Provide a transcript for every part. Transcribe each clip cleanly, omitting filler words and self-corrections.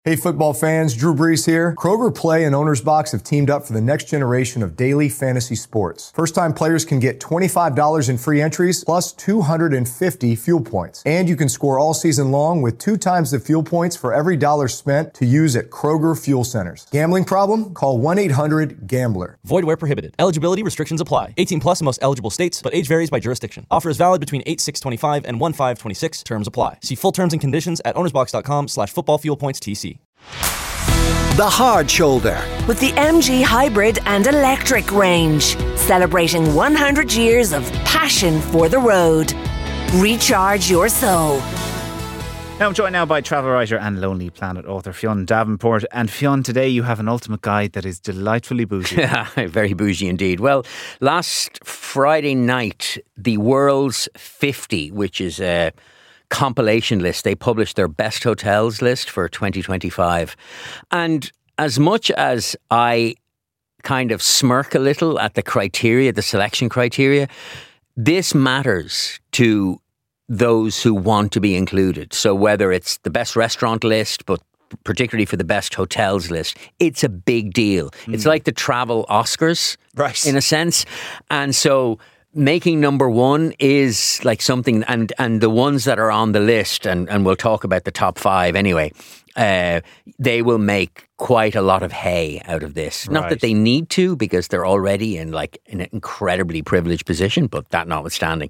Hey football fans, Drew Brees here. Kroger Play and Owner's Box have teamed up for the next generation of daily fantasy sports. First-time players can get $25 in free entries plus 250 fuel points. And you can score all season long with 2 times the fuel points for every dollar spent to use at Kroger Fuel Centers. Gambling problem? Call 1-800-GAMBLER. Void where prohibited. Eligibility restrictions apply. 18 plus in most eligible states, but age varies by jurisdiction. Offer is valid between 8/6/25 and 1/5/26. Terms apply. See full terms and conditions at ownersbox.com/footballfuelpoints-TC. The Hard Shoulder with the MG Hybrid and Electric range, celebrating 100 years of passion for the road. Recharge your soul. Now I'm joined now by travel writer and Lonely Planet author Fionn Davenport. And Fionn, today you have an ultimate guide that is delightfully bougie. Very bougie indeed. Well, last Friday night, the World's 50, which is a compilation list, they published their best hotels list for 2025. And as much as I kind of smirk a little at the criteria, the selection criteria, this matters to those who want to be included. So whether it's the best restaurant list, but particularly for the best hotels list, it's a big deal. It's like the travel Oscars, right, in a sense. And so making number one is like something, and the ones that are on the list, and we'll talk about the top 5 anyway, they will make quite a lot of hay out of this. Not that they need to, because they're already in an incredibly privileged position, but that notwithstanding.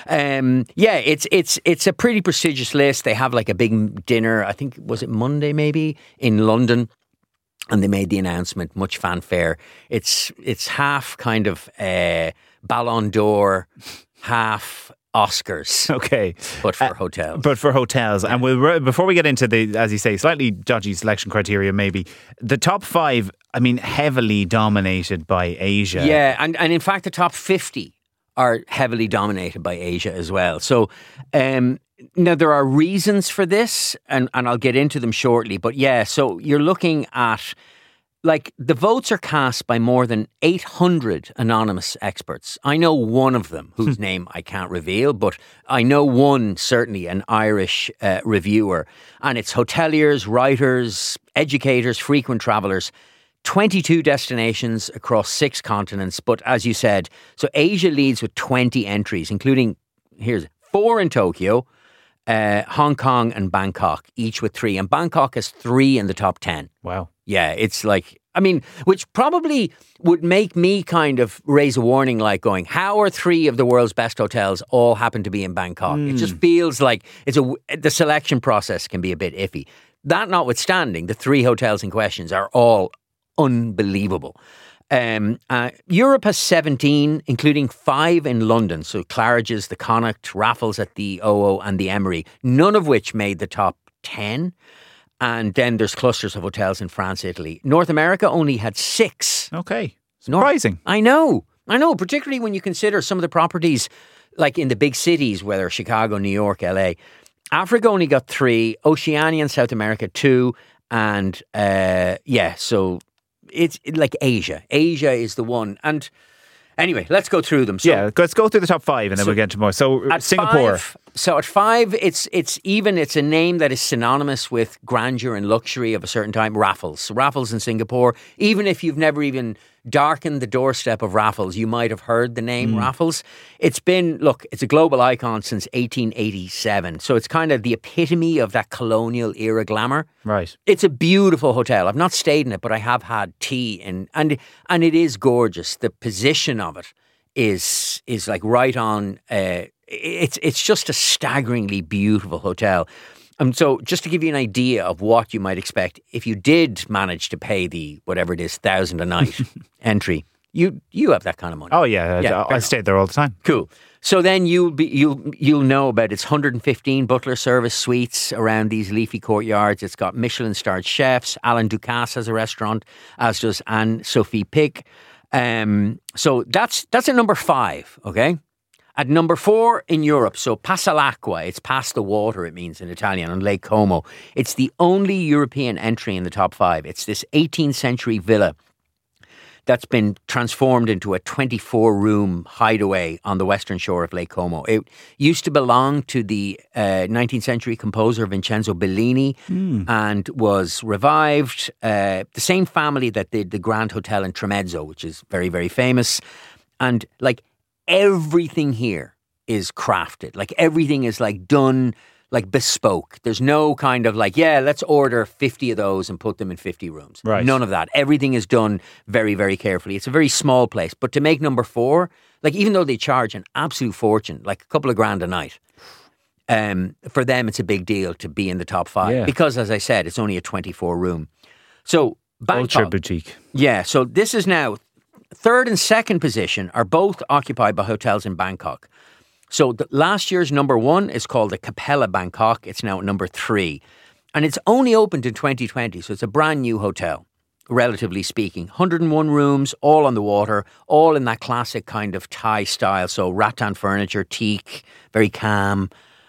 It's a pretty prestigious list. They have like a big dinner, I think, was it Monday maybe, in London? And they made the announcement, much fanfare. It's half kind of Ballon d'Or, half Oscars. Okay. But for hotels. Yeah. And before we get into the, as you say, slightly dodgy selection criteria maybe, the top 5, I mean, heavily dominated by Asia. Yeah, and in fact the top 50 are heavily dominated by Asia as well. So now there are reasons for this, and I'll get into them shortly. But yeah, so you're looking at, like, the votes are cast by more than 800 anonymous experts. I know one of them, whose name I can't reveal, but I know one, certainly an Irish reviewer. And it's hoteliers, writers, educators, frequent travellers. 22 destinations across 6 continents. But as you said, so Asia leads with 20 entries, including, here's 4 in Tokyo, Hong Kong and Bangkok, each with 3. And Bangkok has 3 in the top 10. Wow. Yeah, it's like, I mean, which probably would make me kind of raise a warning, like going, how are 3 of the world's best hotels all happen to be in Bangkok? It just feels like the selection process can be a bit iffy. That notwithstanding, the 3 hotels in question are all unbelievable. Europe has 17, including 5 in London. So Claridge's, the Connaught, Raffles at the OO and the Emery, none of which made the top 10. And then there's clusters of hotels in France, Italy. North America only had 6. Okay. Surprising. I know, particularly when you consider some of the properties like in the big cities, whether Chicago, New York, LA. Africa only got 3, Oceania and South America 2, and so it's like Asia. Asia is the one. And anyway, let's go through them. So, let's go through the top 5 and then we'll get into more. So Singapore. At 5, it's a name that is synonymous with grandeur and luxury of a certain time. Raffles in Singapore. Even if you've never even darkened the doorstep of Raffles, you might have heard the name Raffles. It's a global icon since 1887. So it's kind of the epitome of that colonial era glamour. Right. It's a beautiful hotel. I've not stayed in it, but I have had tea and it is gorgeous. The position of it is like right on. It's just a staggeringly beautiful hotel. So just to give you an idea of what you might expect, if you did manage to pay the whatever it is, $1,000 a night entry, you have that kind of money. Oh yeah, I stayed there all the time. Cool. So then you'll know about its 115 butler service suites around these leafy courtyards. It's got Michelin-starred chefs. Alain Ducasse has a restaurant, as does Anne-Sophie Pic. So that's at number 5. Okay. At number 4 in Europe, so Passa l'Acqua, it's past the water, it means in Italian, on Lake Como. It's the only European entry in the top 5. It's this 18th century villa. that's been transformed into a 24-room hideaway on the western shore of Lake Como. It used to belong to the 19th century composer Vincenzo Bellini and was revived. The same family that did the Grand Hotel in Tremezzo, which is very, very famous. And like everything here is crafted. Like everything is like done like bespoke. There's no kind of like, yeah, let's order 50 of those and put them in 50 rooms. Right. None of that. Everything is done very, very carefully. It's a very small place. But to make number 4, like even though they charge an absolute fortune, like a couple of grand a night, for them it's a big deal to be in the top 5 because, as I said, it's only a 24 room. So Bangkok, Ultra boutique. yeah. So this is now third and second position are both occupied by hotels in Bangkok. So last year's number 1 is called the Capella Bangkok. It's now at number 3. And it's only opened in 2020, so it's a brand new hotel, relatively speaking. 101 rooms, all on the water, all in that classic kind of Thai style. So rattan furniture, teak, very calm.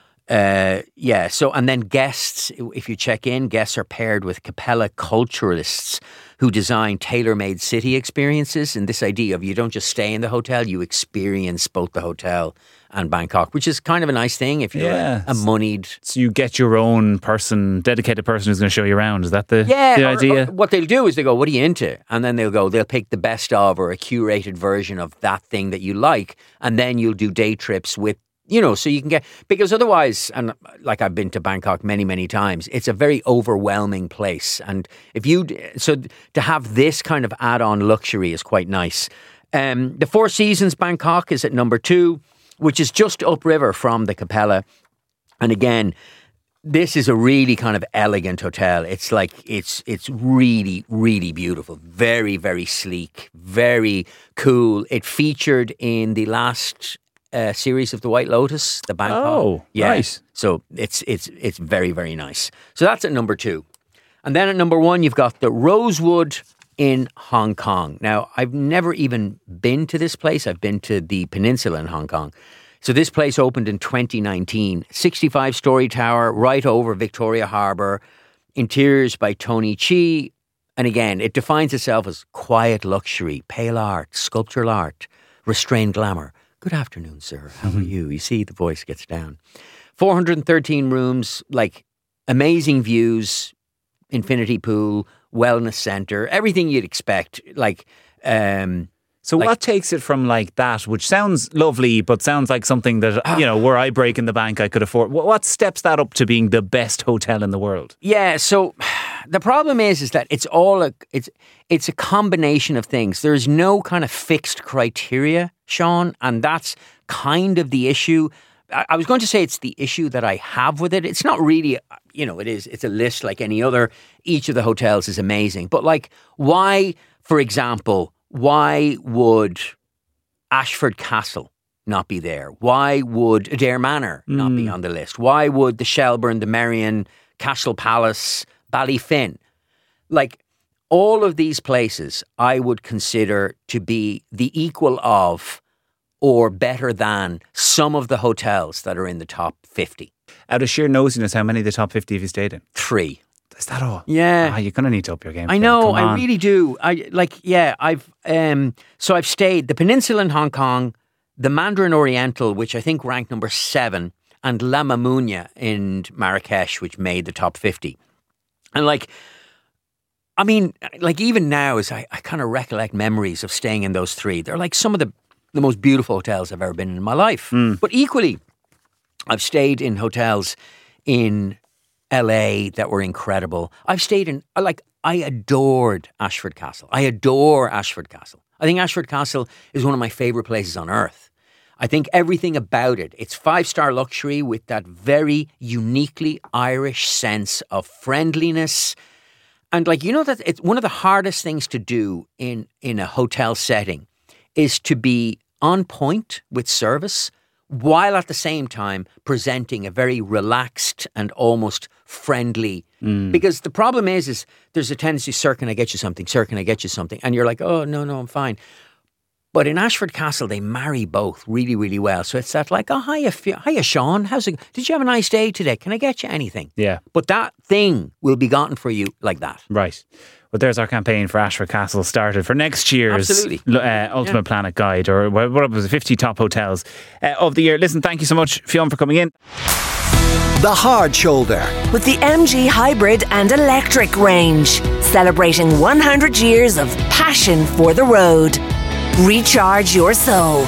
So, and then guests, if you check in, guests are paired with Capella culturalists who design tailor-made city experiences. And this idea of you don't just stay in the hotel, you experience both the hotel and Bangkok, which is kind of a nice thing if you're a moneyed... So you get your own person, dedicated person who's going to show you around. Is that the idea? Or what they'll do is they go, what are you into? And then they'll pick the best of or a curated version of that thing that you like. And then you'll do day trips with, so you can get, because otherwise, and like I've been to Bangkok many, many times, it's a very overwhelming place. And so to have this kind of add-on luxury is quite nice. The Four Seasons Bangkok is at number 2, which is just upriver from the Capella. And again, this is a really kind of elegant hotel. It's like, it's really, really beautiful. Very, very sleek, very cool. It featured in the last series of the White Lotus, the Bangkok. Oh, nice. So it's very, very nice. So that's at number 2. And then at number 1, you've got the Rosewood in Hong Kong. Now, I've never even been to this place. I've been to the peninsula in Hong Kong. So this place opened in 2019. 65-story tower right over Victoria Harbour. Interiors by Tony Chi. And again, it defines itself as quiet luxury, pale art, sculptural art, restrained glamour. Good afternoon, sir. How are you? You see, the voice gets down. 413 rooms, like amazing views, infinity pool, wellness center, everything you'd expect. So what takes it from like that, which sounds lovely, but sounds like something that, were I breaking the bank, I could afford. What steps that up to being the best hotel in the world? Yeah, so the problem is that it's a combination of things. There's no kind of fixed criteria, Sean, and that's kind of the issue. I was going to say it's the issue that I have with it. It's not really, it's a list like any other. Each of the hotels is amazing. But like, why, for example, why would Ashford Castle not be there? Why would Adair Manor not be on the list? Why would the Shelburne, the Merrion, Cashel Palace, Ballyfin? Like, all of these places I would consider to be the equal of or better than some of the hotels that are in the top 50. Out of sheer nosiness, how many of the top 50 have you stayed in? 3. Is that all? Yeah. You're going to need to up your game. I know, I really do. I've stayed the Peninsula in Hong Kong, the Mandarin Oriental, which I think ranked number 7, and La Mamounia in Marrakesh, which made the top 50. And even now, as I kind of recollect memories of staying in those 3, they're like some of the most beautiful hotels I've ever been in my life. But equally, I've stayed in hotels in LA that were incredible. I've stayed in, I adored Ashford Castle. I adore Ashford Castle. I think Ashford Castle is one of my favourite places on earth. I think everything about it, it's 5-star luxury with that very uniquely Irish sense of friendliness. And that it's one of the hardest things to do in a hotel setting is to be on point with service while at the same time presenting a very relaxed and almost friendly. Because the problem is there's a tendency, sir, can I get you something? Sir, can I get you something? And you're like, oh, no, I'm fine. But in Ashford Castle, they marry both really, really well. So it's that like, oh, hiya, Sean. Did you have a nice day today? Can I get you anything? Yeah. But that thing will be gotten for you like that. Right. Well, there's our campaign for Ashford Castle started for next year's Ultimate Planet Guide, or what was it, 50 top hotels of the year. Listen, thank you so much, Fionn, for coming in. The Hard Shoulder. With the MG Hybrid and Electric range, celebrating 100 years of passion for the road. Recharge your soul.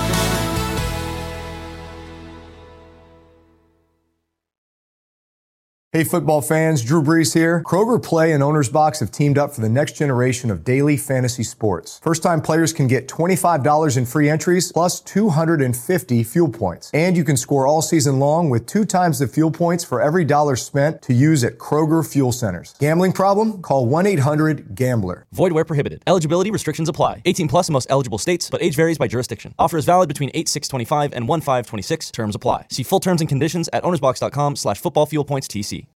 Hey football fans, Drew Brees here. Kroger Play and Owner's Box have teamed up for the next generation of daily fantasy sports. First-time players can get $25 in free entries plus 250 fuel points. And you can score all season long with 2 times the fuel points for every dollar spent to use at Kroger Fuel Centers. Gambling problem? Call 1-800-GAMBLER. Void where prohibited. Eligibility restrictions apply. 18 plus in most eligible states, but age varies by jurisdiction. Offer is valid between 8/6/25 and 1/5/26. Terms apply. See full terms and conditions at ownersbox.com/footballfuelpointstc.